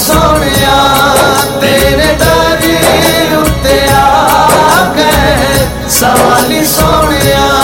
सोनिया तेरे दर उत्ते आ गए सवाली सोनिया।